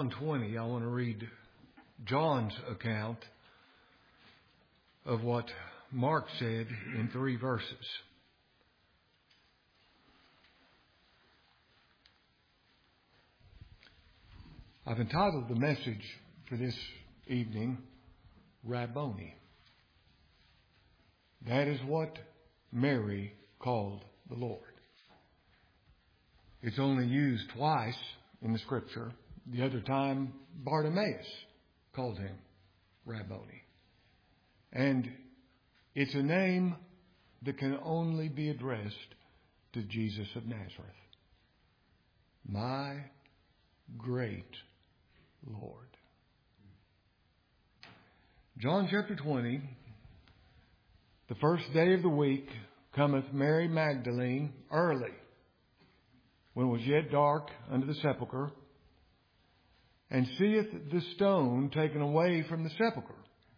John 20, I want to read John's account of what Mark said in 3 verses. I've entitled the message for this evening, Rabboni. That is what Mary called the Lord. It's only used twice in the Scripture. The other time, Bartimaeus called him Rabboni. And it's a name that can only be addressed to Jesus of Nazareth. My great Lord. John chapter 20, the first day of the week, cometh Mary Magdalene early, when it was yet dark, unto the sepulchre, and seeth the stone taken away from the sepulchre.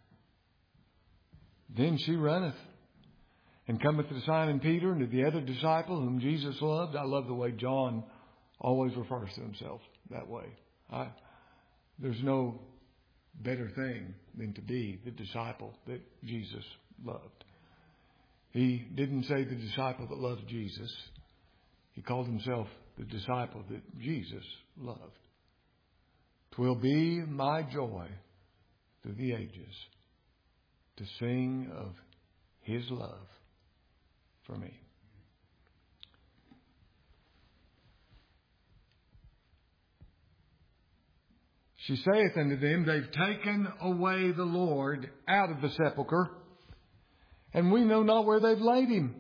Then she runneth, and cometh to Simon Peter and to the other disciple whom Jesus loved. I love the way John always refers to himself that way. There's no better thing than to be the disciple that Jesus loved. He didn't say the disciple that loved Jesus. He called himself the disciple that Jesus loved. 'Twill be my joy through the ages to sing of His love for me. She saith unto them, They've taken away the Lord out of the sepulchre, and we know not where they've laid him.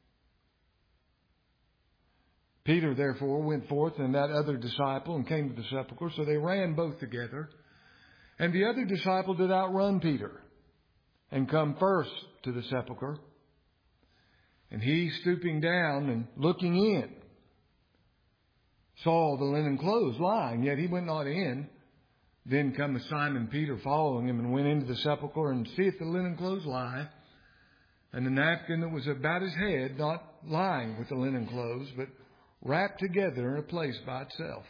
Peter therefore went forth and that other disciple and came to the sepulchre. So they ran both together. And the other disciple did outrun Peter and come first to the sepulchre. And he, stooping down and looking in, saw the linen clothes lying, yet he went not in. Then cometh Simon Peter following him, and went into the sepulchre, and seeth the linen clothes lie, and the napkin that was about his head not lying with the linen clothes, but wrapped together in a place by itself.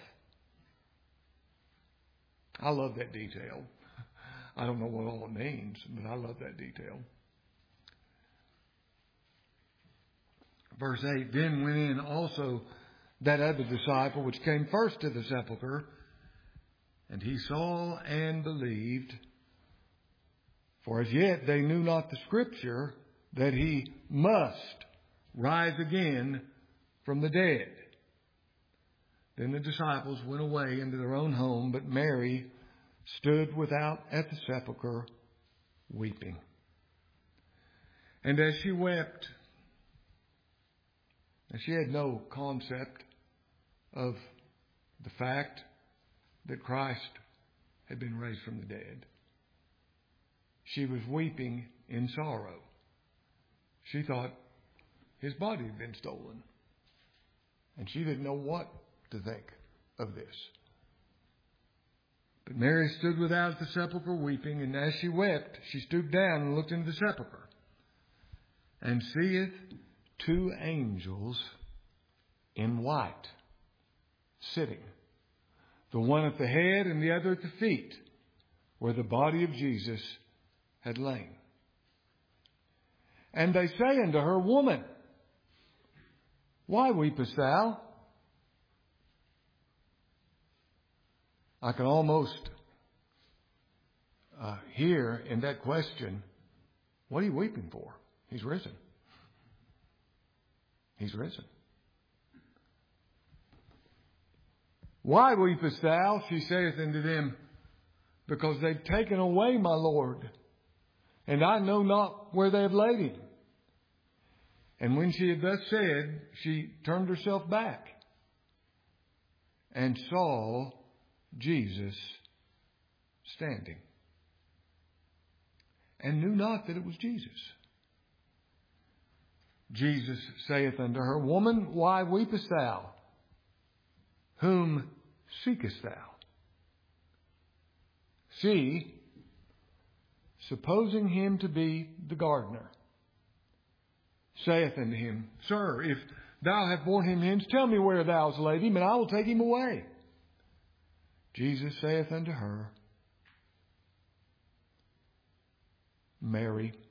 I love that detail. I don't know what all it means, but I love that detail. Verse 8, Then went in also that other disciple which came first to the sepulchre, and he saw and believed, for as yet they knew not the Scripture, that he must rise again from the dead. Then the disciples went away into their own home, but Mary stood without at the sepulchre, weeping. And as she wept, and she had no concept of the fact that Christ had been raised from the dead. She was weeping in sorrow. She thought his body had been stolen. And she didn't know what to think of this. But Mary stood without the sepulchre weeping, and as she wept, she stooped down and looked into the sepulchre, and seeth 2 angels in white sitting, the one at the head and the other at the feet, where the body of Jesus had lain. And they say unto her, Woman, why weepest thou? I can almost hear in that question, what are you weeping for? He's risen. He's risen. Why weepest thou? She saith unto them, Because they've taken away my Lord, and I know not where they have laid him. And when she had thus said, she turned herself back and saw Jesus standing, and knew not that it was Jesus. Jesus saith unto her, Woman, why weepest thou? Whom seekest thou? She, supposing him to be the gardener, saith unto him, Sir, if thou have borne him hence, tell me where thou hast laid him, and I will take him away. Jesus saith unto her, Mary.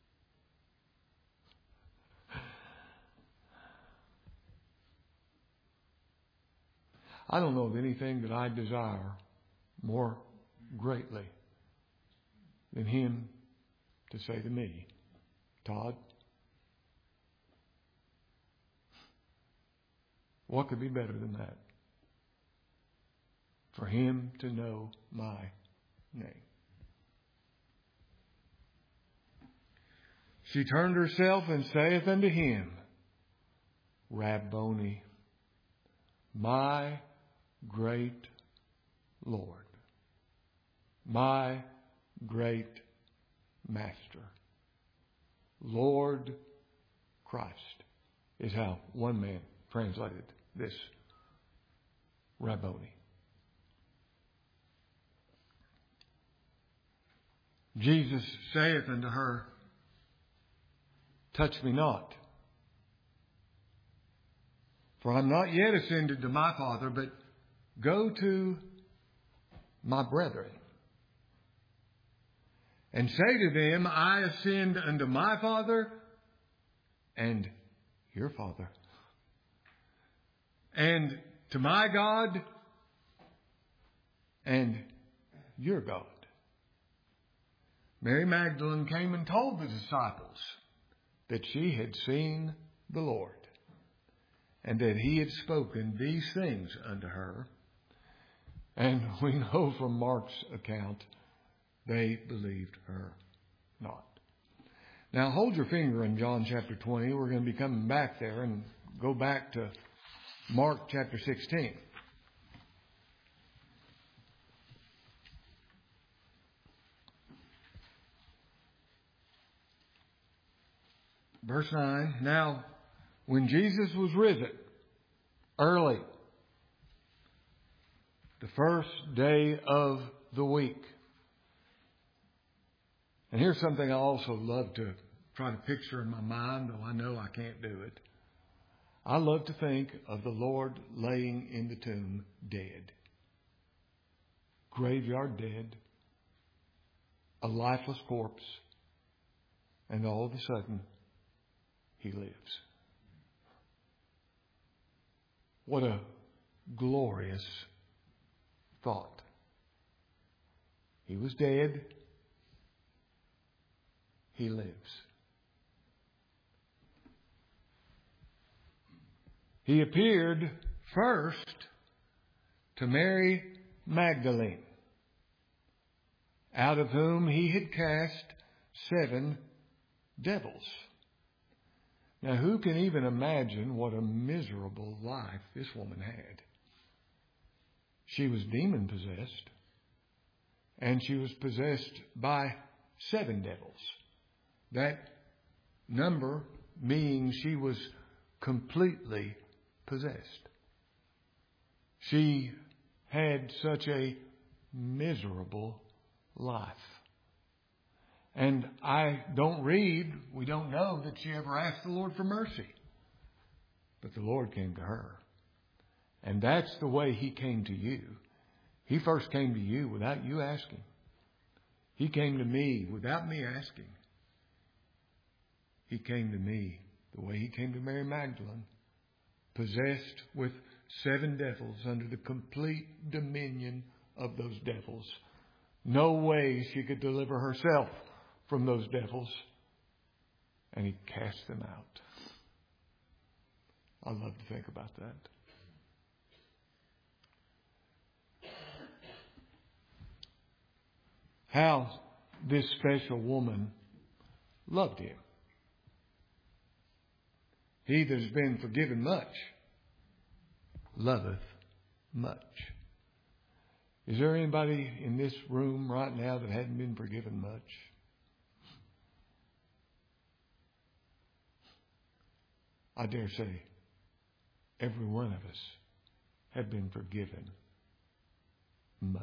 I don't know of anything that I desire more greatly than Him to say to me, Todd, what could be better than that? For Him to know my name. She turned herself and saith unto Him, Rabboni, my great Lord, my great Master, Lord Christ, is how one man translated this Rabboni. Jesus saith unto her, Touch me not, for I am not yet ascended to my Father, but go to my brethren, and say to them, I ascend unto my Father and your Father, and to my God and your God. Mary Magdalene came and told the disciples that she had seen the Lord, and that He had spoken these things unto her. And we know from Mark's account, they believed her not. Now hold your finger in John chapter 20. We're going to be coming back there and go back to Mark chapter 16. Verse 9, Now, when Jesus was risen, early, the first day of the week. And here's something I also love to try to picture in my mind, though I know I can't do it. I love to think of the Lord laying in the tomb dead. Graveyard dead. A lifeless corpse. And all of a sudden, He lives. What a glorious thought. He was dead. He lives. He appeared first to Mary Magdalene, out of whom He had cast 7 devils. Now, who can even imagine what a miserable life this woman had? She was demon-possessed, and she was possessed by 7 devils. That number meaning she was completely possessed. She had such a miserable life. And we don't know that she ever asked the Lord for mercy. But the Lord came to her. And that's the way He came to you. He first came to you without you asking. He came to me without me asking. He came to me the way He came to Mary Magdalene, possessed with 7 devils under the complete dominion of those devils. No way she could deliver herself from those devils. And He cast them out. I love to think about that. How this special woman loved Him. He that has been forgiven much loveth much. Is there anybody in this room right now that hadn't been forgiven much? I dare say every one of us have been forgiven much.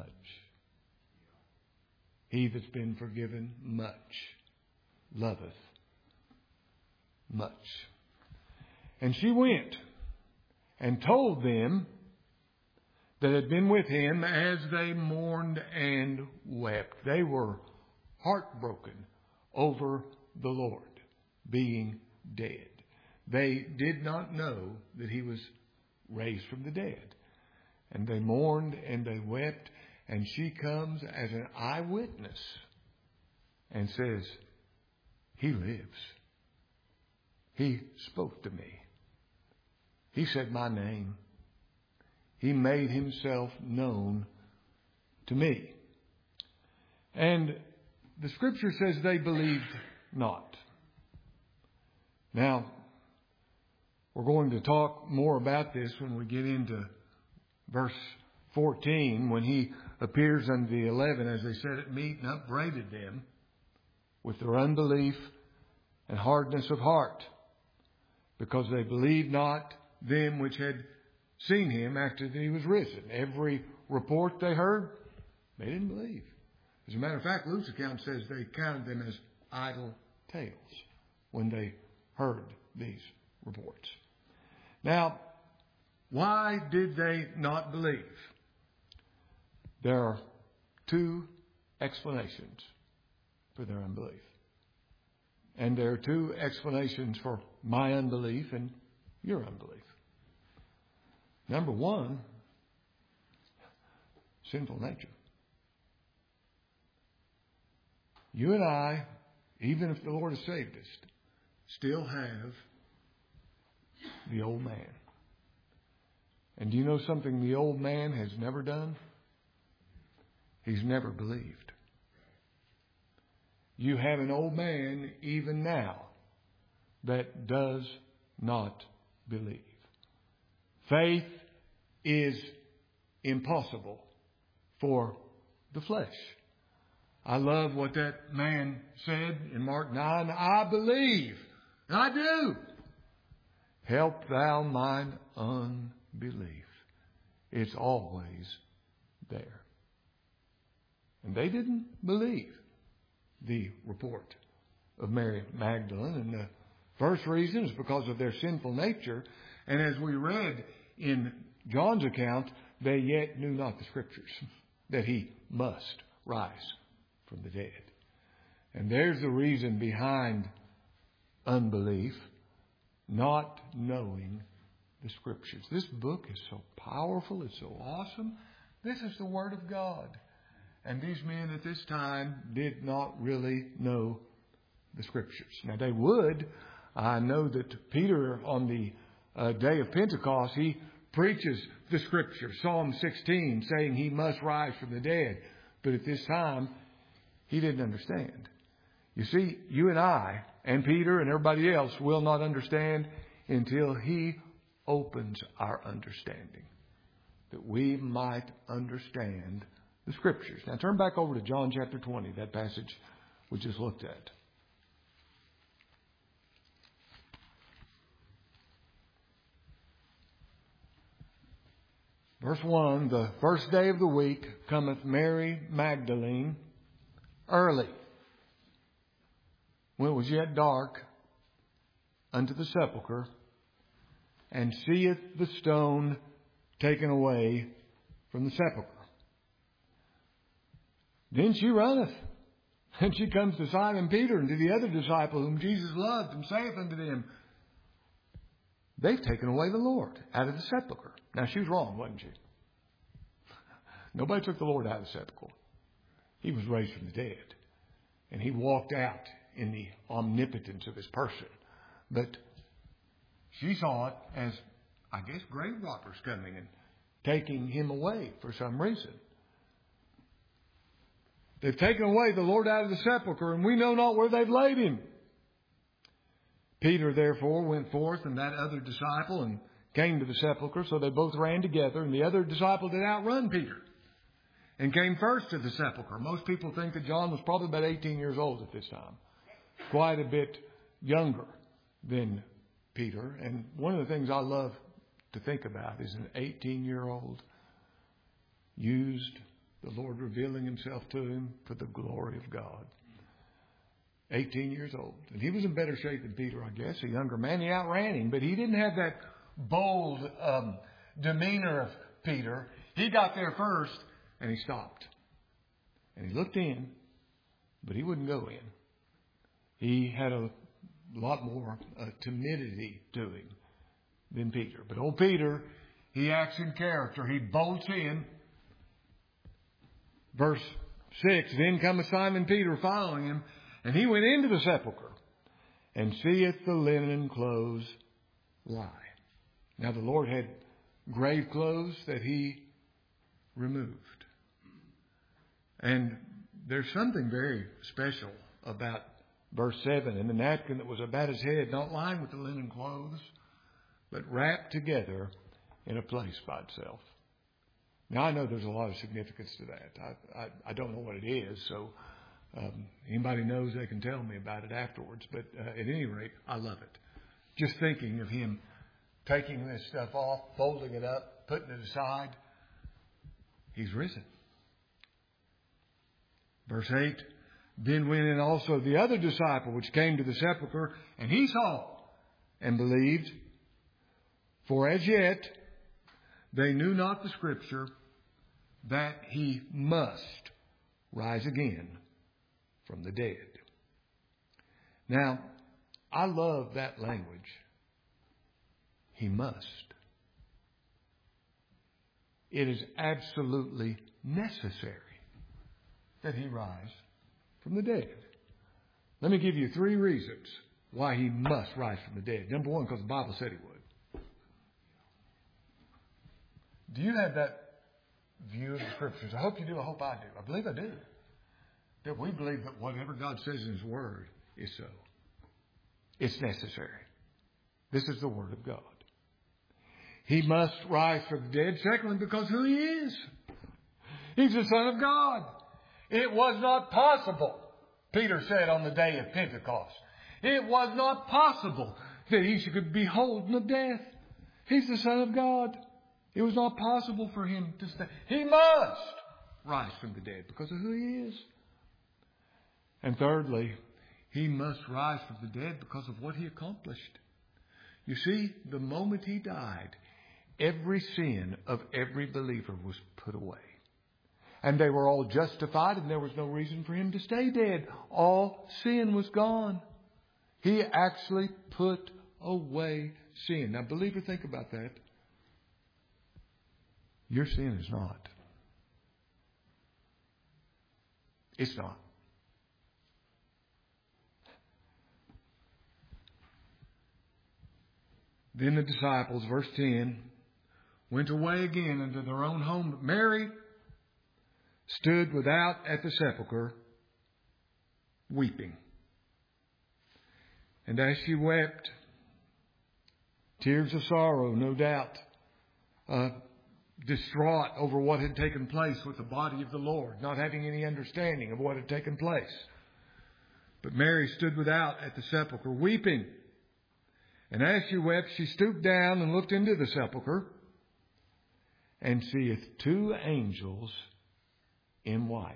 He that's been forgiven much loveth much. And she went and told them that had been with him as they mourned and wept. They were heartbroken over the Lord being dead. They did not know that he was raised from the dead. And they mourned and they wept. And she comes as an eyewitness and says, he lives. He spoke to me. He said my name. He made himself known to me. And the scripture says they believed not. Now, we're going to talk more about this when we get into verse 14, when he appears unto the 11 as they sat at meat and upbraided them with their unbelief and hardness of heart, because they believed not them which had seen him after that he was risen. Every report they heard, they didn't believe. As a matter of fact, Luke's account says they counted them as idle tales when they heard these reports. Now, why did they not believe? There are two explanations for their unbelief. And there are two explanations for my unbelief and your unbelief. Number one, sinful nature. You and I, even if the Lord has saved us, still have the old man. And do you know something the old man has never done? He's never believed. You have an old man even now that does not believe. Faith is impossible for the flesh. I love what that man said in Mark 9. I believe. I do. Help thou mine unbelief. It's always there. And they didn't believe the report of Mary Magdalene. And the first reason is because of their sinful nature. And as we read in John's account, they yet knew not the Scriptures, that he must rise from the dead. And there's the reason behind unbelief, not knowing the Scriptures. This book is so powerful, it's so awesome. This is the Word of God. And these men at this time did not really know the Scriptures. Now they would. I know that Peter on the day of Pentecost, he preaches the Scripture, Psalm 16, saying he must rise from the dead. But at this time, he didn't understand. You see, you and I and Peter and everybody else will not understand until he opens our understanding, that we might understand the Scriptures. Now turn back over to John chapter 20, that passage we just looked at. Verse 1, the first day of the week cometh Mary Magdalene early, when it was yet dark, unto the sepulchre, and seeth the stone taken away from the sepulchre. Then she runneth, and she comes to Simon Peter and to the other disciple whom Jesus loved, and saith unto them, they've taken away the Lord out of the sepulchre. Now, she was wrong, wasn't she? Nobody took the Lord out of the sepulchre. He was raised from the dead. And he walked out in the omnipotence of his person. But she saw it as, I guess, grave robbers coming and taking him away for some reason. They've taken away the Lord out of the sepulchre, and we know not where they've laid him. Peter, therefore, went forth, and that other disciple, and came to the sepulchre. So they both ran together, and the other disciple did outrun Peter and came first to the sepulchre. Most people think that John was probably about 18 years old at this time, quite a bit younger than Peter. And one of the things I love to think about is an 18-year-old used the Lord revealing himself to him for the glory of God. 18 years old. And he was in better shape than Peter, I guess, a younger man. He outran him, but he didn't have that bold demeanor of Peter. He got there first, and he stopped. And he looked in, but he wouldn't go in. He had a lot more timidity to him than Peter. But old Peter, he acts in character. He bolts in. Verse 6, then cometh Simon Peter following him, and he went into the sepulchre, and seeth the linen clothes lie. Now the Lord had grave clothes that he removed. And there's something very special about verse 7. And the napkin that was about his head, not lying with the linen clothes, but wrapped together in a place by itself. Now I know there's a lot of significance to that. I don't know what it is, so anybody knows they can tell me about it afterwards. But at any rate, I love it. Just thinking of him taking this stuff off, folding it up, putting it aside. He's risen. Verse 8, then went in also the other disciple which came to the sepulchre, and he saw and believed. For as yet they knew not the Scripture, that he must rise again from the dead. Now, I love that language. He must. It is absolutely necessary that he rise from the dead. Let me give you 3 reasons why he must rise from the dead. Number 1, because the Bible said he would. Do you have that view of the Scriptures? I hope you do. I hope I do. I believe I do. That we believe that whatever God says in His Word is so. It's necessary. This is the Word of God. He must rise from the dead. Secondly, because who He is. He's the Son of God. It was not possible, Peter said on the day of Pentecost. It was not possible that He should be beholden of death. He's the Son of God. It was not possible for Him to stay. He must rise from the dead because of who He is. And thirdly, He must rise from the dead because of what He accomplished. You see, the moment He died, every sin of every believer was put away. And they were all justified, and there was no reason for Him to stay dead. All sin was gone. He actually put away sin. Now, believer, think about that. Your sin is not. It's not. Then the disciples, verse 10, went away again into their own home. But Mary stood without at the sepulchre, weeping. And as she wept, tears of sorrow, no doubt, distraught over what had taken place with the body of the Lord, not having any understanding of what had taken place. But Mary stood without at the sepulchre, weeping. And as she wept, she stooped down and looked into the sepulchre, and seeth 2 angels in white,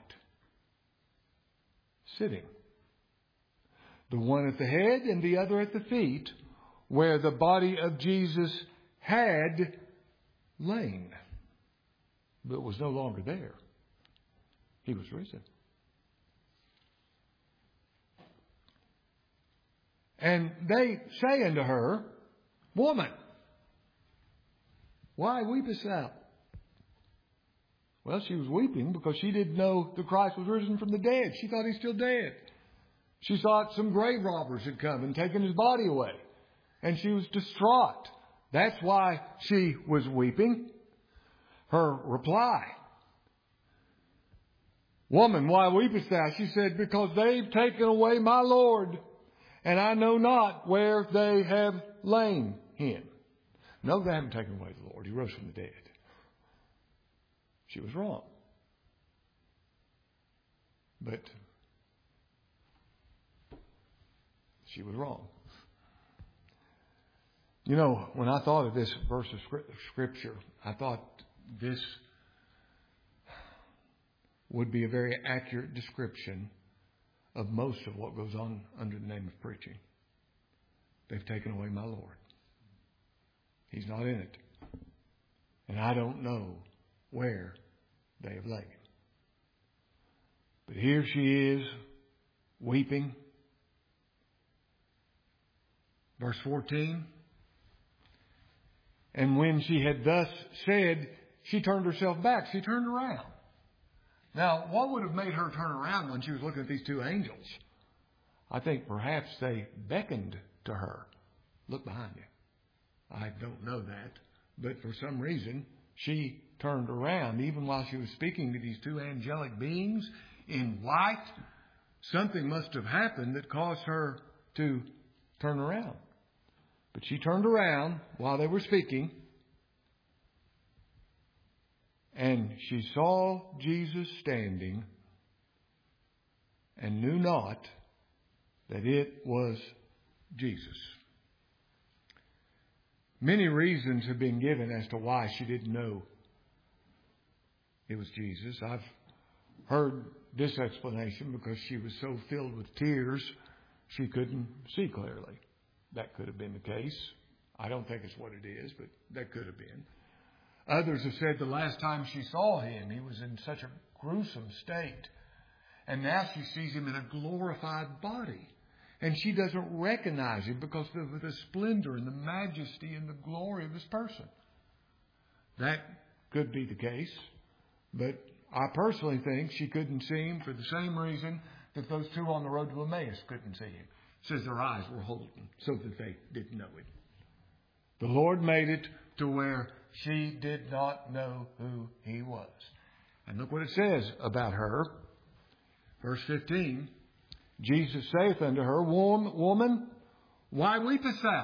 sitting. The one at the head and the other at the feet, where the body of Jesus had lain, but was no longer there. He was risen. And they say unto her, Woman, why weepest thou? Well, she was weeping because she didn't know that Christ was risen from the dead. She thought He's still dead. She thought some grave robbers had come and taken His body away. And she was distraught. That's why she was weeping. Her reply, Woman, why weepest thou? She said, Because they've taken away my Lord, and I know not where they have laid Him. No, they haven't taken away the Lord. He rose from the dead. She was wrong. But she was wrong. You know, when I thought of this verse of Scripture, I thought this would be a very accurate description of most of what goes on under the name of preaching. They've taken away my Lord. He's not in it. And I don't know where they have laid him. But here she is, weeping. Verse 14. And when she had thus said, she turned herself back. She turned around. Now, what would have made her turn around when she was looking at these two angels? I think perhaps they beckoned to her. Look behind you. I don't know that. But for some reason, she turned around. Even while she was speaking to these two angelic beings in white, something must have happened that caused her to turn around. But she turned around while they were speaking, and she saw Jesus standing and knew not that it was Jesus. Many reasons have been given as to why she didn't know it was Jesus. I've heard this explanation because she was so filled with tears she couldn't see clearly. That could have been the case. I don't think it's what it is, but that could have been. Others have said the last time she saw him, he was in such a gruesome state. And now she sees him in a glorified body. And she doesn't recognize him because of the splendor and the majesty and the glory of his person. That could be the case. But I personally think she couldn't see him for the same reason that those two on the road to Emmaus couldn't see him. It says their eyes were holden so that they didn't know him. The Lord made it to where she did not know who he was. And look what it says about her. Verse 15. Jesus saith unto her, Woman, why weepest thou?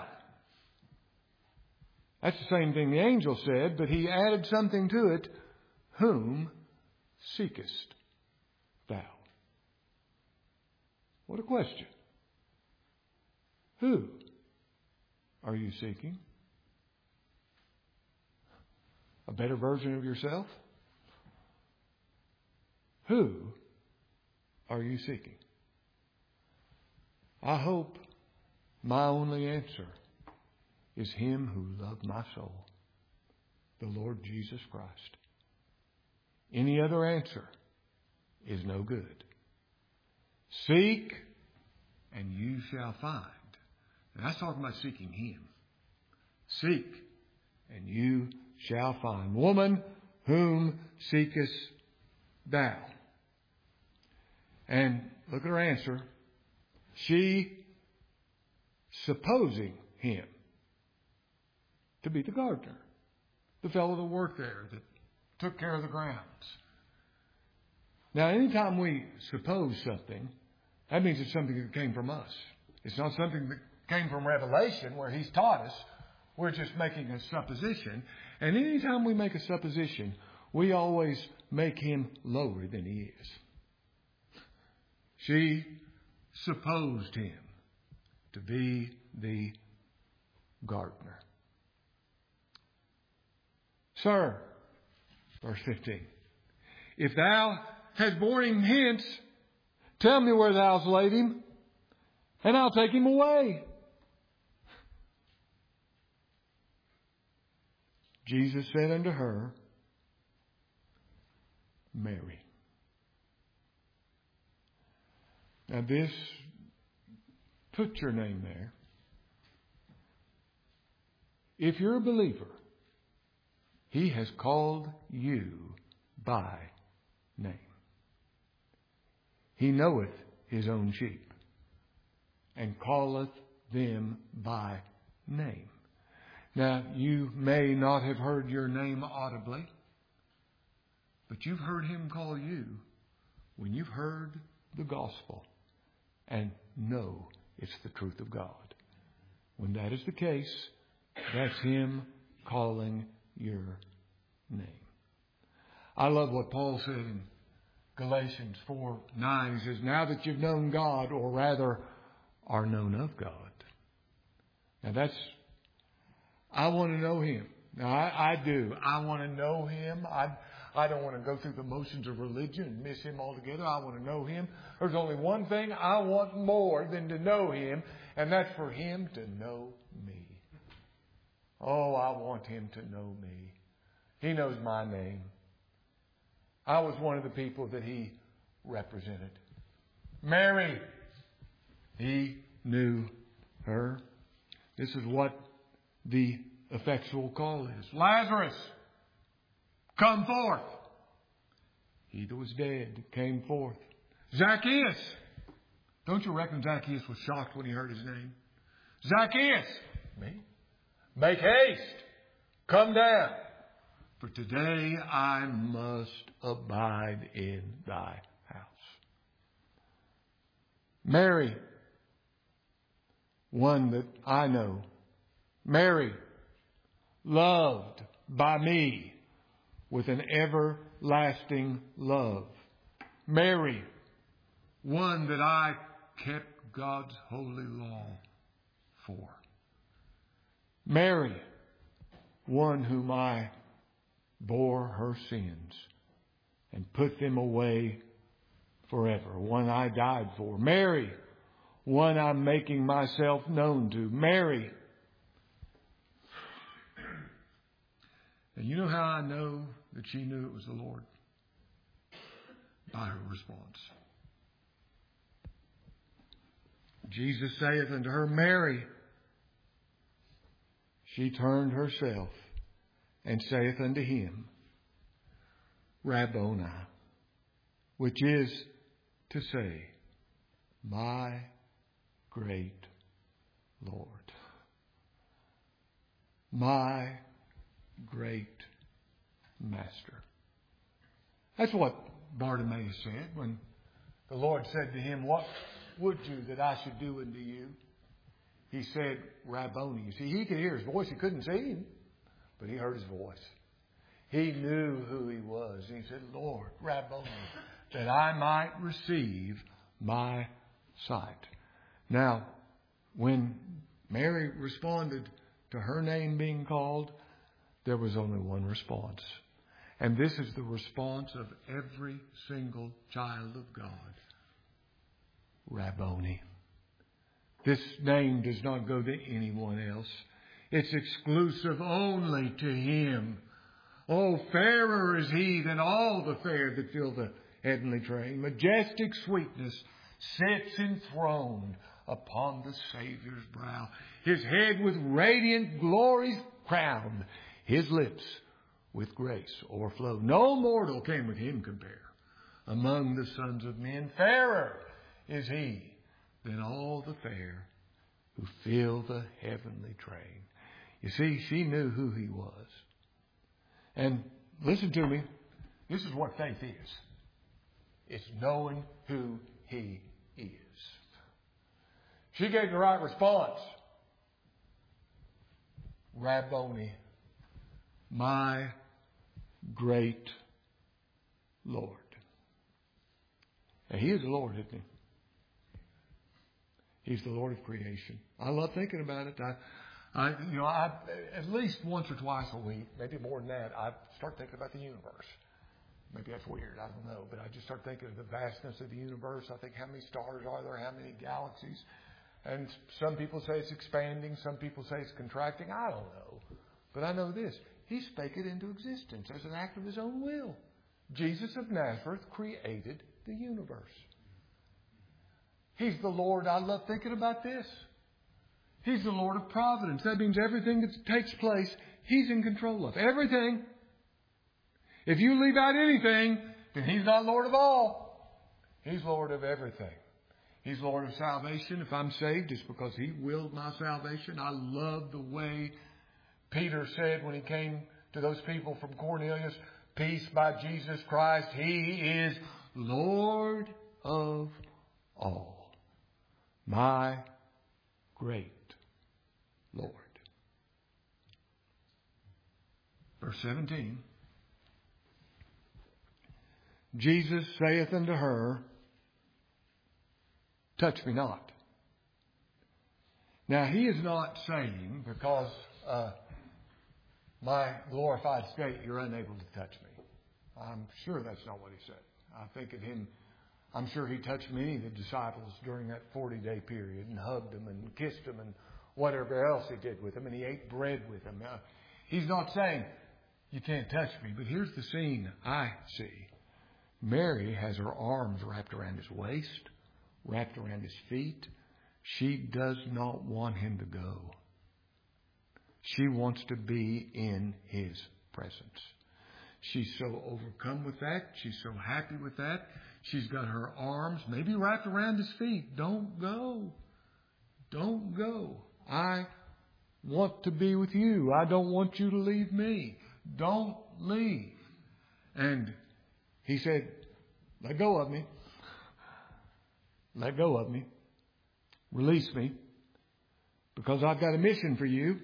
That's the same thing the angel said, but he added something to it. Whom seekest thou? What a question. Who are you seeking? A better version of yourself? Who are you seeking? I hope my only answer is him who loved my soul, the Lord Jesus Christ. Any other answer is no good. Seek and you shall find. And that's talking about seeking him. Seek and you shall find. Woman, whom seekest thou? And look at her answer. She, supposing him to be the gardener, the fellow that worked there, that took care of the grounds. Now, anytime we suppose something, that means it's something that came from us. It's not something that came from Revelation where he's taught us. We're just making a supposition. And anytime we make a supposition, we always make him lower than he is. She supposed him to be the gardener. Sir, verse 15, if thou hast borne him hence, tell me where thou hast laid him, and I'll take him away. Jesus said unto her, Mary. Now this, put your name there. If you're a believer, he has called you by name. He knoweth his own sheep, and calleth them by name. Now, you may not have heard your name audibly, but you've heard him call you when you've heard the gospel and know it's the truth of God. When that is the case, that's him calling your name. I love what Paul said in Galatians 4:9. He says, now that you've known God, or rather are known of God. Now I want to know him. Now I do. I want to know him. I don't want to go through the motions of religion and miss him altogether. I want to know him. There's only one thing I want more than to know him, and that's for him to know me. Oh, I want him to know me. He knows my name. I was one of the people that he represented. Mary, he knew her. This is what the effectual call is. Lazarus, come forth. He that was dead came forth. Zacchaeus. Don't you reckon Zacchaeus was shocked when he heard his name? Zacchaeus. Me? Make haste. Come down. For today I must abide in thy house. Mary, one that I know. Mary, loved by me with an everlasting love. Mary, one that I kept God's holy law for. Mary, one whom I bore her sins and put them away forever. One I died for. Mary, one I'm making myself known to. Mary. And you know how I know that she knew it was the Lord? By her response. Jesus saith unto her, Mary. She turned herself and saith unto him, Rabboni, which is to say, my great Lord. My great Master. That's what Bartimaeus said when the Lord said to him, what would you that I should do unto you? He said, Rabboni. You see, he could hear his voice. He couldn't see him, but he heard his voice. He knew who he was. And he said, Lord, Rabboni, that I might receive my sight. Now, when Mary responded to her name being called, there was only one response. And this is the response of every single child of God. Rabboni. This name does not go to anyone else. It's exclusive only to him. Oh, fairer is he than all the fair that fill the heavenly train. Majestic sweetness sits enthroned upon the Savior's brow. His head with radiant glories crowned. His lips with grace o'erflow. No mortal can with him compare. Among the sons of men, fairer is he than all the fair who fill the heavenly train. You see, she knew who he was. And listen to me. This is what faith is. It's knowing who he is. She gave the right response. Rabboni, my great Lord. And he is the Lord, isn't he? He's the Lord of creation. I love thinking about it. I at least once or twice a week, maybe more than that, I start thinking about the universe. Maybe that's weird. I don't know. But I just start thinking of the vastness of the universe. I think how many stars are there? How many galaxies? And some people say it's expanding. Some people say it's contracting. I don't know. But I know this. He spake it into existence as an act of his own will. Jesus of Nazareth created the universe. He's the Lord. I love thinking about this. He's the Lord of providence. That means everything that takes place, he's in control of. Everything. If you leave out anything, then he's not Lord of all. He's Lord of everything. He's Lord of salvation. If I'm saved, it's because he willed my salvation. I love the way Peter said when he came to those people from Cornelius, peace by Jesus Christ. He is Lord of all. My great Lord. Verse 17. Jesus saith unto her, touch me not. Now he is not saying, because my glorified state, you're unable to touch me. I'm sure that's not what he said. I think of him, I'm sure he touched many of the disciples during that 40-day period and hugged them and kissed them and whatever else he did with them, and he ate bread with them. He's not saying, you can't touch me, but here's the scene I see. Mary has her arms wrapped around his waist, wrapped around his feet. She does not want him to go. She wants to be in his presence. She's so overcome with that. She's so happy with that. She's got her arms maybe wrapped around his feet. Don't go. Don't go. I want to be with you. I don't want you to leave me. Don't leave. And he said, let go of me. Let go of me. Release me. Because I've got a mission for you.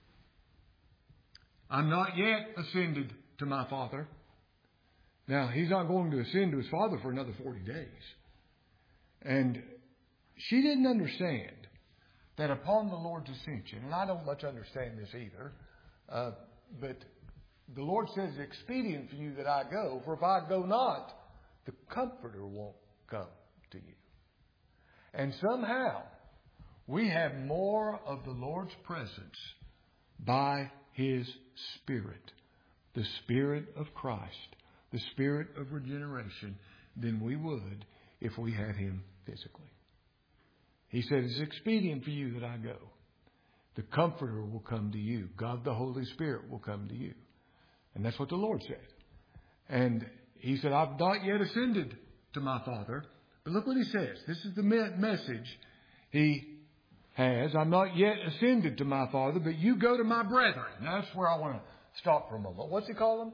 I'm not yet ascended to my Father. Now, he's not going to ascend to his Father for another 40 days. And she didn't understand that upon the Lord's ascension, and I don't much understand this either, but the Lord says it's expedient for you that I go, for if I go not, the Comforter won't come to you. And somehow, we have more of the Lord's presence by His Spirit, the Spirit of Christ, the Spirit of regeneration, than we would if we had Him physically. He said, it's expedient for you that I go. The Comforter will come to you. God the Holy Spirit will come to you. And that's what the Lord said. And He said, I've not yet ascended to my Father. But look what He says. This is the message He has. I'm not yet ascended to my Father, but you go to my brethren. Now, that's where I want to stop for a moment. What's He call them?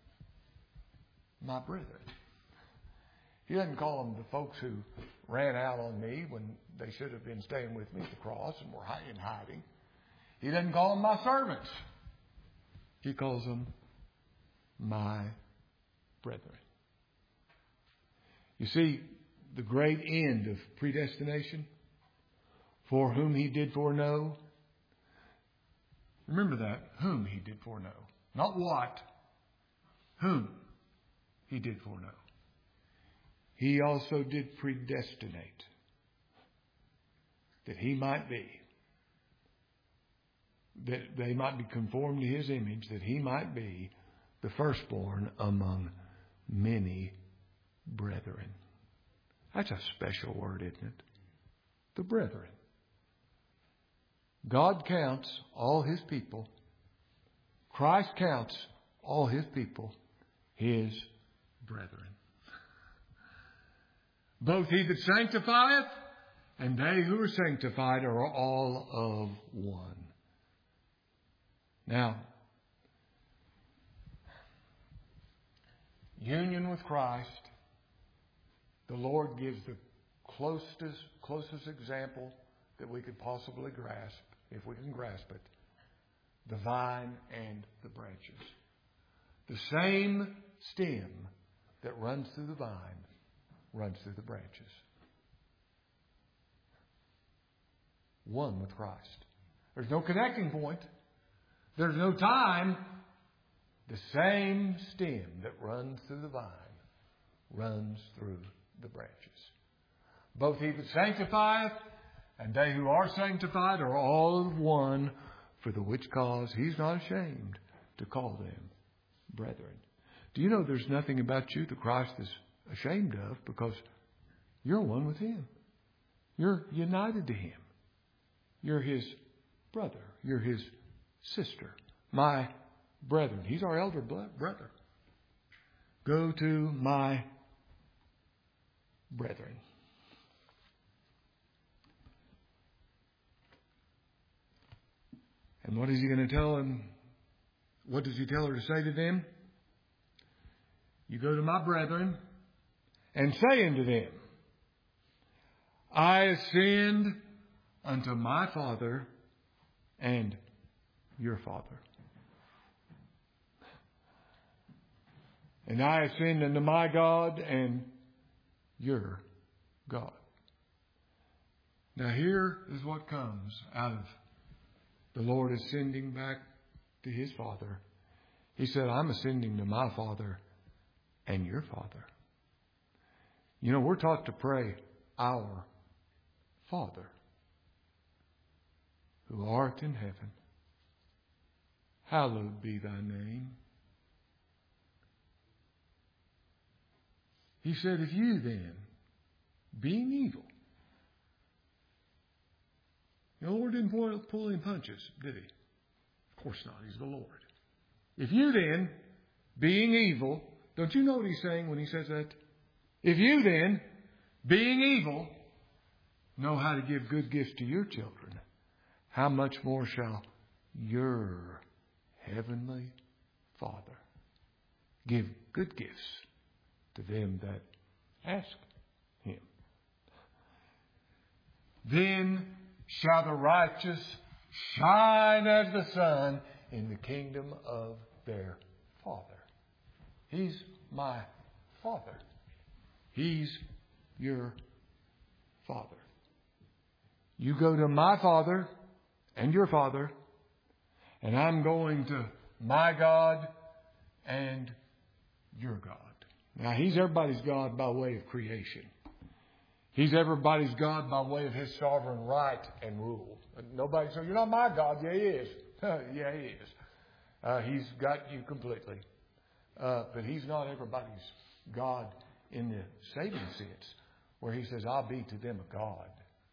My brethren. He doesn't call them the folks who ran out on me when they should have been staying with me at the cross and were in hiding. He doesn't call them my servants. He calls them my brethren. You see, the great end of predestination, for whom He did foreknow. Remember that, whom He did foreknow. Not what, whom He did foreknow. He also did predestinate, that He might be, that they might be conformed to His image, that He might be the firstborn among many brethren. That's a special word, isn't it? The brethren. God counts all His people. Christ counts all His people His brethren. Both He that sanctifieth and they who are sanctified are all of one. Now, union with Christ, the Lord gives the closest example that we could possibly grasp, if we can grasp it. The vine and the branches. The same stem that runs through the vine runs through the branches. One with Christ. There's no connecting point. There's no time. The same stem that runs through the vine runs through the branches. Both He that sanctifieth and they who are sanctified are all of one, for the which cause He's not ashamed to call them brethren. Do you know there's nothing about you that Christ is ashamed of, because you're one with Him. You're united to Him. You're His brother. You're His sister. My brethren. He's our elder brother. Go to my brethren. And what is He going to tell them? What does He tell her to say to them? You go to my brethren and say unto them, I ascend unto my Father and your Father. And I ascend unto my God and your God. Now here is what comes out of the Lord ascending back to His Father. He said, I'm ascending to my Father and your Father. You know, we're taught to pray, Our Father, who art in heaven, hallowed be thy name. He said, if you then, being evil. The Lord didn't pull any punches, did He? Of course not. He's the Lord. If you then, being evil, don't you know what He's saying when He says that? If you then, being evil, know how to give good gifts to your children, how much more shall your heavenly Father give good gifts to them that ask Him? Then shall the righteous shine as the sun in the kingdom of their Father. He's my Father. He's your Father. You go to my Father and your Father, and I'm going to my God and your God. Now, He's everybody's God by way of creation. He's everybody's God by way of His sovereign right and rule. Nobody says, you're not my God. Yeah, He is. Yeah, He is. He's got you completely. But He's not everybody's God in the saving sense, where He says, I'll be to them a God,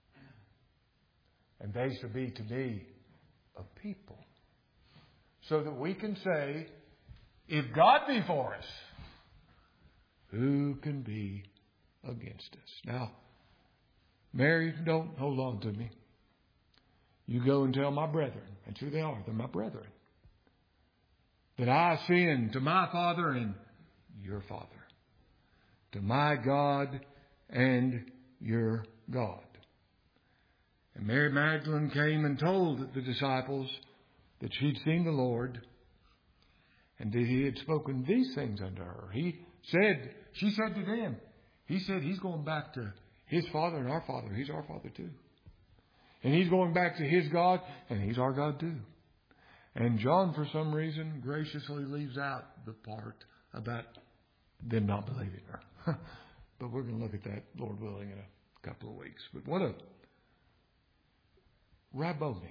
and they shall be to me a people. So that we can say, if God be for us, who can be against us? Now, Mary, don't hold on to me. You go and tell my brethren. That's who they are. They're my brethren. That I ascend to my Father and your Father. To my God and your God. And Mary Magdalene came and told the disciples that she'd seen the Lord and that He had spoken these things unto her. She said to them, He said He's going back to His Father and our Father. He's our Father too. And He's going back to His God and He's our God too. And John, for some reason, graciously leaves out the part about them not believing her. But we're going to look at that, Lord willing, in a couple of weeks. But what a Rabboni.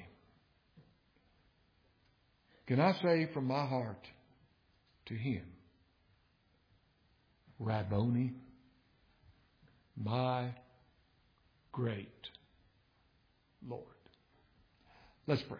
Can I say from my heart to Him, Rabboni, my great Lord. Let's pray.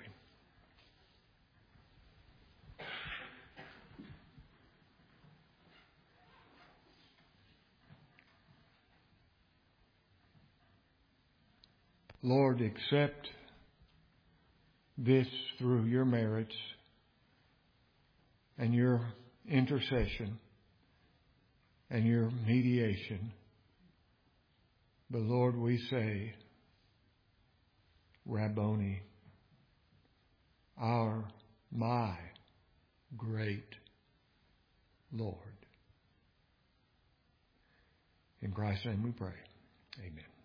Lord, accept this through your merits and your intercession and your mediation. But Lord, we say, Rabboni, my great Lord. In Christ's name we pray. Amen.